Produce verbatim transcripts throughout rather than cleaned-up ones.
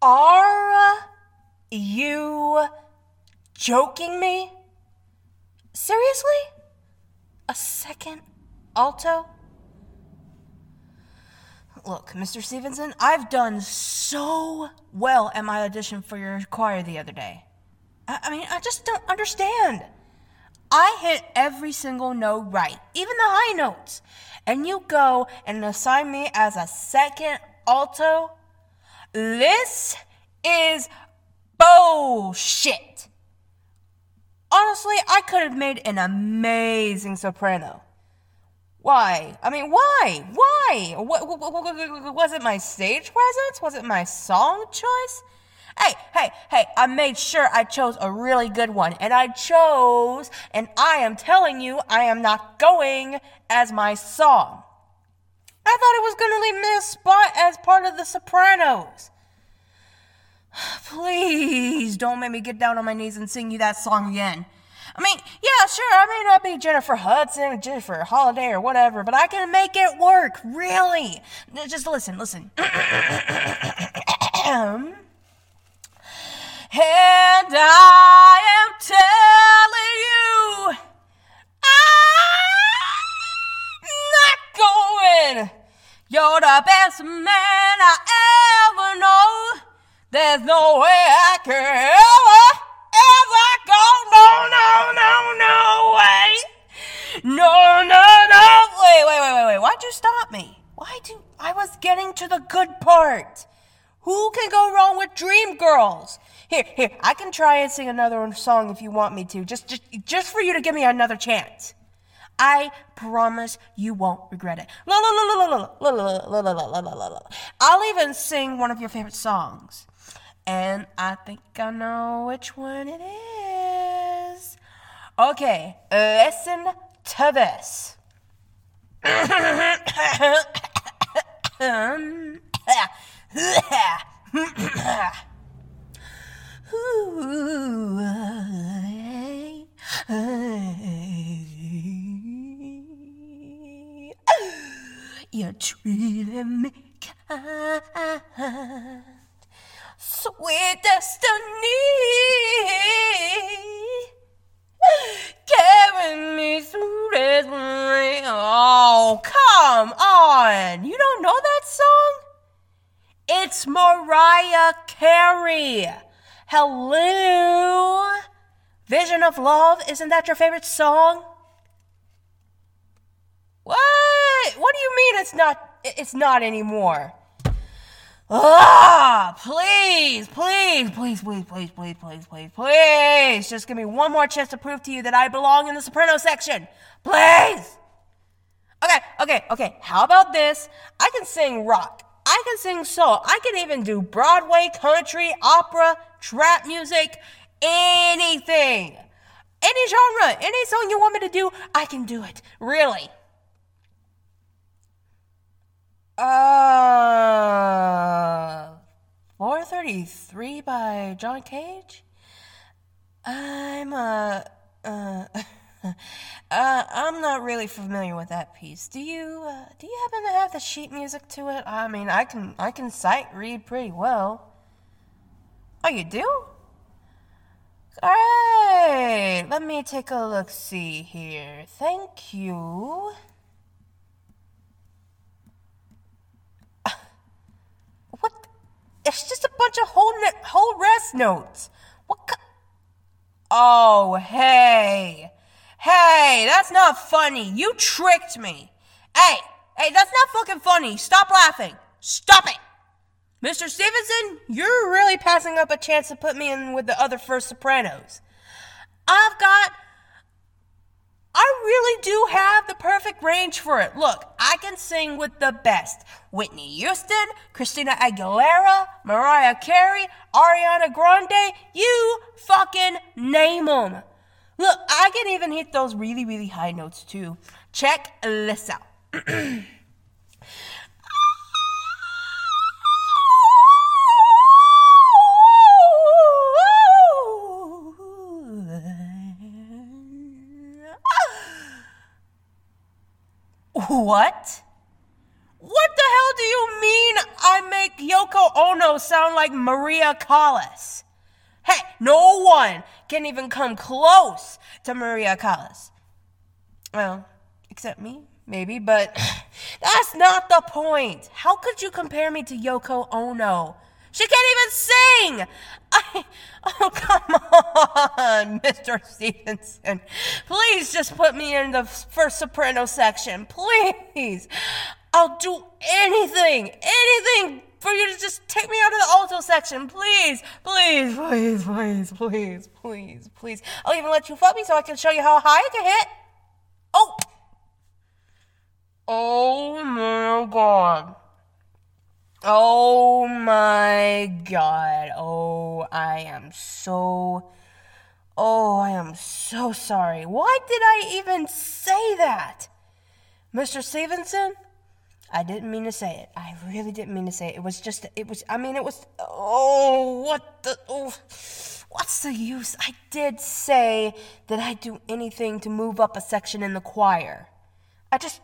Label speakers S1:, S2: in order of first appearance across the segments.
S1: Are you joking me? Seriously? A second alto? Look, Mister Stevenson, I've done so well at my audition for your choir the other day. I, I mean, I just don't understand. I hit every single note right, even the high notes. And you go and assign me as a second alto? This is bullshit. Honestly, I could have made an amazing soprano. Why? I mean, why? Why? What, what, what, what, was it my stage presence? Was it my song choice? Hey, hey, hey, I made sure I chose a really good one. And I chose, and I am telling you, I am not going as my song. I thought it was going to leave me a spot as part of the Sopranos. Please don't make me get down on my knees and sing you that song again. I mean, yeah, sure, I may not be Jennifer Hudson, Jennifer Holiday, or whatever, but I can make it work, really. Just listen, listen. And I am telling you, I'm not going. You're the best man I ever know. There's no way I can ever, ever go. No, no, no, no way. No, no, no. Wait, wait, wait, wait, wait. Why'd you stop me? Why do I was getting to the good part? Who can go wrong with Dream Girls? Here, here, I can try and sing another song if you want me to. Just, just, just for you to give me another chance. I promise you won't regret it. La la la la la la la la la la la la. I'll even sing one of your favorite songs. And I think I know which one it is. Okay, listen to this. You're treating me kind. Sweet destiny, carrying me through this rain. Oh, come on. You don't know that song? It's Mariah Carey. Hello? Vision of Love, isn't that your favorite song? What? What do you mean it's not, it's not anymore? Ah, please, please, please, please, please, please, please, please, please. Just give me one more chance to prove to you that I belong in the soprano section. Please. Okay, okay, okay. How about this? I can sing rock. I can sing soul. I can even do Broadway, country, opera, trap music, anything. Any genre, any song you want me to do, I can do it. Really. Uh, four thirty-three by John Cage? I'm, uh, uh, uh, I'm not really familiar with that piece. Do you, uh, do you happen to have the sheet music to it? I mean, I can, I can sight read pretty well. Oh, you do? Alright, let me take a look-see here. Thank you. It's just a bunch of whole, ne- whole rest notes. What co- Oh, hey. Hey, that's not funny. You tricked me. Hey, hey, that's not fucking funny. Stop laughing. Stop it. Mister Stevenson, you're really passing up a chance to put me in with the other first sopranos. I've got... I really do have the perfect range for it. Look, I can sing with the best. Whitney Houston, Christina Aguilera, Mariah Carey, Ariana Grande, you fucking name them. Look, I can even hit those really, really high notes too. Check this out. What? What the hell do you mean I make Yoko Ono also sound like Maria Callas. Hey, no one can even come close to Maria Callas. Well, except me, maybe, but that's not the point. How could you compare me to Yoko Ono? She can't even sing! I, oh, come on, Mister Stevenson. Please just put me in the first soprano section. Please. I'll do anything, anything for you to just take me out of the alto section. Please, please, please, please, please, please, please. I'll even let you fuck me so I can show you how high I can hit. Oh. Oh, my God. Oh my God. Oh, I am so, oh, I am so sorry. Why did I even say that? Mister Stevenson, I didn't mean to say it. I really didn't mean to say it. It was just, it was, I mean, it was, oh, what the, oh, what's the use? I did say that I'd do anything to move up a section in the choir. I just,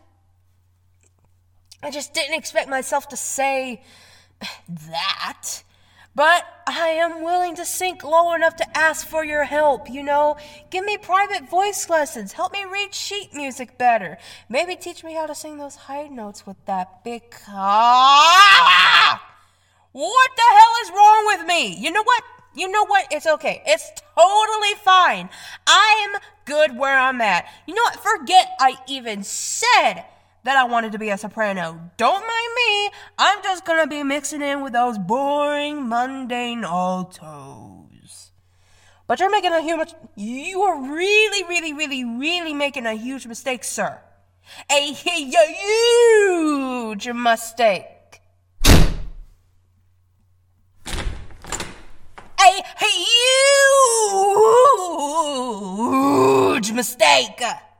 S1: I just didn't expect myself to say that, but I am willing to sink low enough to ask for your help, you know? Give me private voice lessons. Help me read sheet music better. Maybe teach me how to sing those high notes with that big... Ah! What the hell is wrong with me? You know what? You know what? It's okay. It's totally fine. I'm good where I'm at. You know what? Forget I even said that I wanted to be a soprano. Don't mind me. I'm just gonna be mixing in with those boring, mundane altos. But you're making a huge... You are really, really, really, really making a huge mistake, sir. A huge mistake. A huge mistake.